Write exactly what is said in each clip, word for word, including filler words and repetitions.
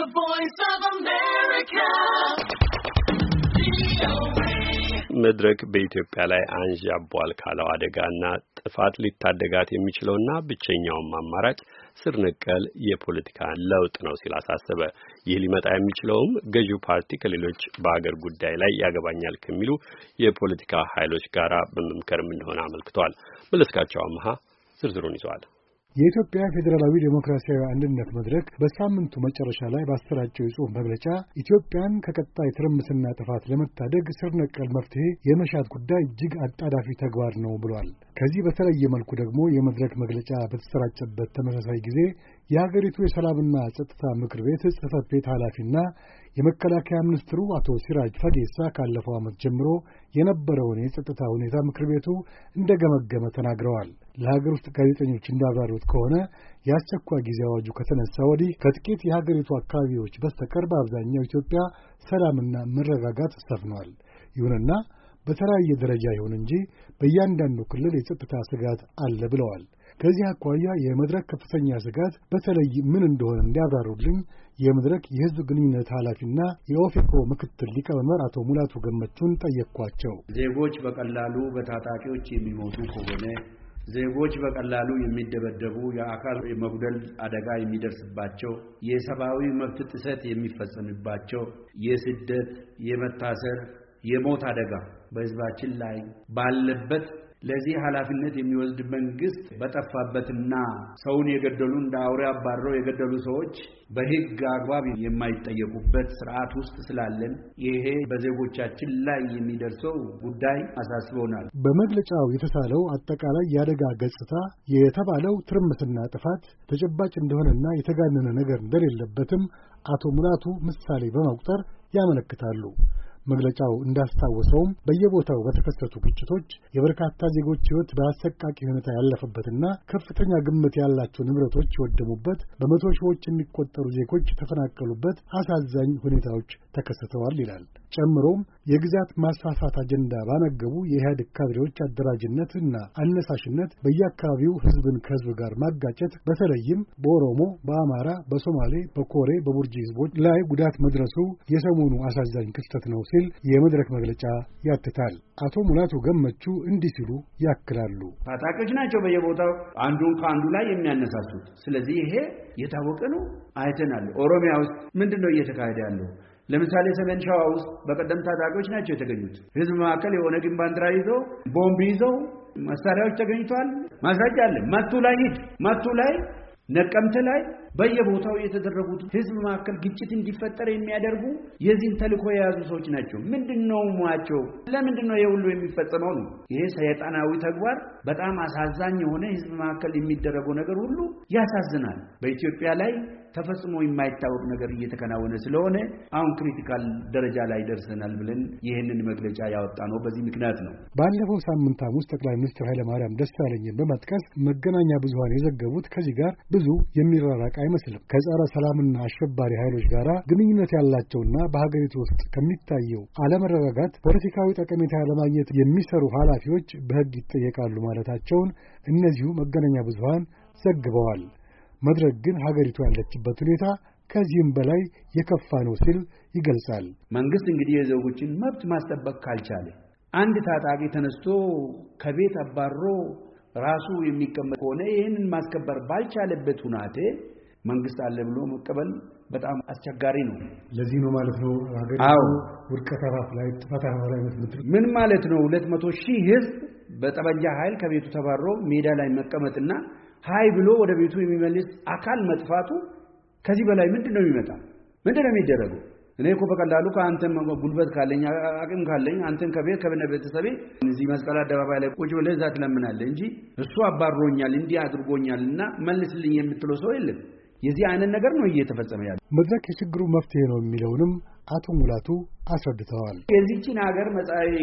The Voice of America. መድረክ በኢትዮጵያ ላይ አንዣቧል ካለው አደጋና ጥፋት ሊታደጋት የሚችለውና ብቸኛውም አማራጭ ስር ነቀል የፖለቲካ ለውጥ ነው ሲል አሳሰበ። ይህ ሊመጣ የሚችለውም ገዢው ፓርቲ ከሌሎች በአገር ጉዳይ ላይ ያገባኛል ከሚሉ የፖለቲካ ኃይሎች ጋር በመምከርም እንደሆነ አመልክቷል። መለስካቸው አምሃ ዝርዝሩን ይዟል። የኢትዮጵያ ፌዴራላዊ ዴሞክራሲያዊ አንድነት መድረክ በሳምንቱ መጨረሻ ላይ ባሰራጨው የጽሑፍ መግለጫ ኢትዮጵያን ከቀጣይ ትርምስና ጥፋት ለመታደግ ስር ነቀል መፍትሄ የመሻት ጉዳይ እጅግ አጣዳፊ ተግባር ነው ብሏል። ከዚህ በተለየ መልኩ ደግሞ የመድረክ መግለጫ በተሰራጨበት ተመሳሳይ ጊዜ የሀገሪቱ የሰላምና ጸጥታ ምክር ቤት ጽሕፈት ቤት ኃላፊና የመከላከያ ሚኒስትሩ አቶ ሲራጅ ፈጌሳ ካለፈው ዓመት ጀምሮ የነበረውን የጸጥታ ሁኔታ ምክር ቤቱ እንደገመገመ ተናግረዋል። ለሀገር ውስጥ ጋዜጠኞች እንዳብራሩት ከሆነ የአስቸኳይ ጊዜ አዋጁ ከተነሳ ወዲህ ከጥቂት የሀገሪቱ አካባቢዎች በስተቀር በአብዛኛው ኢትዮጵያ ሰላምና መረጋጋት ሰፍኗል። ይሁንና በተለያየ ደረጃ ይሁን እንጂ በእያንዳንዱ ክልል የጸጥታ ስጋት አለ ብለዋል። ከዚህ አኳያ የመድረክ ከፍተኛ ስጋት በተለይ ምን እንደሆነ እንዲያብራሩልኝ የመድረክ የሕዝብ ግንኙነት ኃላፊና የኦፌኮ ምክትል ሊቀመንበር አቶ ሙላቱ ገመቹን ጠየቅኳቸው። ዜጎች በቀላሉ በታጣቂዎች የሚሞቱ ከሆነ ዜጎች በቀላሉ የሚደበደቡ፣ የአካል መጉደል አደጋ የሚደርስባቸው፣ የሰብአዊ መብት ጥሰት የሚፈጸምባቸው፣ የስደት፣ የመታሰር፣ የሞት አደጋ በሕዝባችን ላይ ባለበት ለዚህ ኃላፊነት የሚወስድ መንግስት በጠፋበትና ሰውን የገደሉ እንደ አውሬ አባረው የገደሉ ሰዎች በሕግ አግባብ የማይጠየቁበት ስርዓት ውስጥ ስላለን ይሄ በዜጎቻችን ላይ የሚደርሰው ጉዳይ አሳስቦናል። በመግለጫው የተሳለው አጠቃላይ የአደጋ ገጽታ የተባለው ትርምስና ጥፋት ተጨባጭ እንደሆነና የተጋነነ ነገር እንደሌለበትም አቶ ሙላቱ ምሳሌ በመቁጠር ያመለክታሉ። መግለጫው እንዳስታወሰውም በየቦታው በተከሰቱ ግጭቶች የበርካታ ዜጎች ሕይወት በአሰቃቂ ሁኔታ ያለፈበትና ከፍተኛ ግምት ያላቸው ንብረቶች የወደሙበት፣ በመቶ ሺዎች የሚቆጠሩ ዜጎች የተፈናቀሉበት አሳዛኝ ሁኔታዎች ተከስተዋል ይላል። ጨምሮም የግዛት ማስፋፋት አጀንዳ ባነገቡ የኢህአዴግ ካድሬዎች አደራጅነትና አነሳሽነት በየአካባቢው ሕዝብን ከሕዝብ ጋር ማጋጨት፣ በተለይም በኦሮሞ፣ በአማራ፣ በሶማሌ፣ በኮሬ፣ በቡርጂ ሕዝቦች ላይ ጉዳት መድረሱ የሰሞኑ አሳዛኝ ክስተት ነው ሲል የመድረክ መግለጫ ያትታል። አቶ ሙላቱ ገመቹ እንዲህ ሲሉ ያክላሉ። ታጣቂዎች ናቸው በየቦታው አንዱን ከአንዱ ላይ የሚያነሳሱት። ስለዚህ ይሄ የታወቀ ነው፣ አይተናል። ኦሮሚያ ውስጥ ምንድነው እየተካሄደ ያለው? ለምሳሌ ሰሜን ሸዋ ውስጥ በቀደም ታጣቂዎች ናቸው የተገኙት። ህዝብ መካከል የሆነ ግን ባንዲራ ይዘው ቦምብ ይዘው መሳሪያዎች ተገኝቷል። ማስረጃ አለ። መቱ ላይ ሂድ፣ መቱ ላይ፣ ነቀምት ላይ በየቦታው የተደረጉት ህዝብ መካከል ግጭት እንዲፈጠር የሚያደርጉ የዚህን ተልእኮ የያዙ ሰዎች ናቸው። ምንድነው ሟቸው? ለምንድነው ይሄ ሁሉ የሚፈጸመው ነው? ይሄ ሰይጣናዊ ተግባር በጣም አሳዛኝ የሆነ ህዝብ መካከል የሚደረገው ነገር ሁሉ ያሳዝናል። በኢትዮጵያ ላይ ተፈጽሞ የማይታወቅ ነገር እየተከናወነ ስለሆነ አሁን ክሪቲካል ደረጃ ላይ ደርሰናል ብለን ይህንን መግለጫ ያወጣ ነው በዚህ ምክንያት ነው። ባለፈው ሳምንት ሐሙስ ጠቅላይ ሚኒስትር ኃይለ ማርያም ደሳለኝን በመጥቀስ መገናኛ ብዙሃን የዘገቡት ከዚህ ጋር ብዙ የሚራራቅ አይመስልም። ከጸረ ሰላምና አሸባሪ ኃይሎች ጋር ግንኙነት ያላቸውና በሀገሪቱ ውስጥ ከሚታየው አለመረጋጋት ፖለቲካዊ ጠቀሜታ ለማግኘት የሚሰሩ ኃላፊዎች በሕግ ይጠየቃሉ ማለታቸውን እነዚሁ መገናኛ ብዙሃን ዘግበዋል። መድረክ ግን ሀገሪቱ ያለችበት ሁኔታ ከዚህም በላይ የከፋ ነው ሲል ይገልጻል። መንግስት እንግዲህ የዜጎችን መብት ማስጠበቅ ካልቻለ፣ አንድ ታጣቂ ተነስቶ ከቤት አባሮ ራሱ የሚቀመጥ ከሆነ ይህንን ማስከበር ባልቻለበት ሁናቴ መንግስት አለ ብሎ መቀበል በጣም አስቸጋሪ ነው። ለዚህ ነው ማለት ነው ሀገሪቱ ውድቀት አፋፍ ላይ ጥፋት አፋፍ ላይ ምትል ምን ማለት ነው? ሁለት መቶ ሺህ ህዝብ በጠመንጃ ኃይል ከቤቱ ተባሮ ሜዳ ላይ መቀመጥና ሃይ ብሎ ወደ ቤቱ የሚመልስ አካል መጥፋቱ ከዚህ በላይ ምንድነው የሚመጣ? ምንድነው የሚደረገው? እኔ እኮ በቀላሉ ከአንተም ጉልበት ካለኝ አቅም ካለኝ አንተን ከቤት ከበነ ቤተሰቤ እዚህ መስቀል አደባባይ ላይ ቁጭ ብለህ እዛ ትለምናለህ እንጂ እሱ አባሮኛል እንዲህ አድርጎኛልና መልስልኝ የምትለው ሰው የለም። የዚህ አይነት ነገር ነው እየተፈጸመ ያለው። መድረክ የችግሩ መፍትሄ ነው የሚለውንም አቶ ሙላቱ አስረድተዋል። የዚህችን ሀገር መጻኢ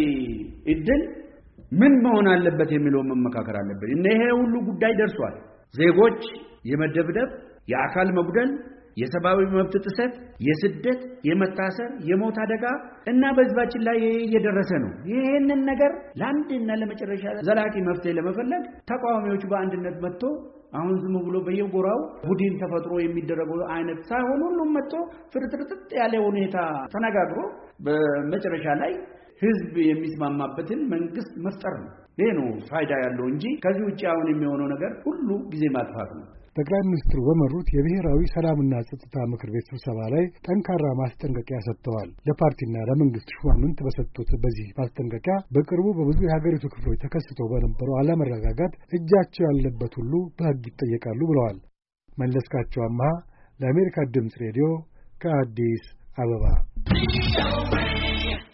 እድል ምን መሆን አለበት የሚለው መመካከር አለበት። እና ይሄ ሁሉ ጉዳይ ደርሷል። ዜጎች የመደብደብ፣ የአካል መጉደል፣ የሰብአዊ መብት ጥሰት፣ የስደት፣ የመታሰር፣ የሞት አደጋ እና በህዝባችን ላይ እየደረሰ ነው። ይሄንን ነገር ለአንድና ለመጨረሻ ዘላቂ መፍትሄ ለመፈለግ ተቃዋሚዎቹ በአንድነት መጥቶ አሁን ዝም ብሎ በየጎራው ቡድን ተፈጥሮ የሚደረገው አይነት ሳይሆን ሁሉም መጥቶ ፍርጥርጥጥ ያለ ሁኔታ ተነጋግሮ በመጨረሻ ላይ ህዝብ የሚስማማበትን መንግስት መፍጠር ነው። ይሄ ነው ፋይዳ ያለው እንጂ ከዚህ ውጪ አሁን የሚሆነው ነገር ሁሉ ጊዜ ማጥፋት ነው። ጠቅላይ ሚኒስትሩ በመሩት የብሔራዊ ሰላምና ጸጥታ ምክር ቤት ስብሰባ ላይ ጠንካራ ማስጠንቀቂያ ሰጥተዋል። ለፓርቲና ለመንግስት ሹማምንት በሰጡት በዚህ ማስጠንቀቂያ በቅርቡ በብዙ የሀገሪቱ ክፍሎች ተከስቶ በነበረው አለመረጋጋት እጃቸው ያለበት ሁሉ በሕግ ይጠየቃሉ ብለዋል። መለስካቸው አምሃ ለአሜሪካ ድምፅ ሬዲዮ ከአዲስ አበባ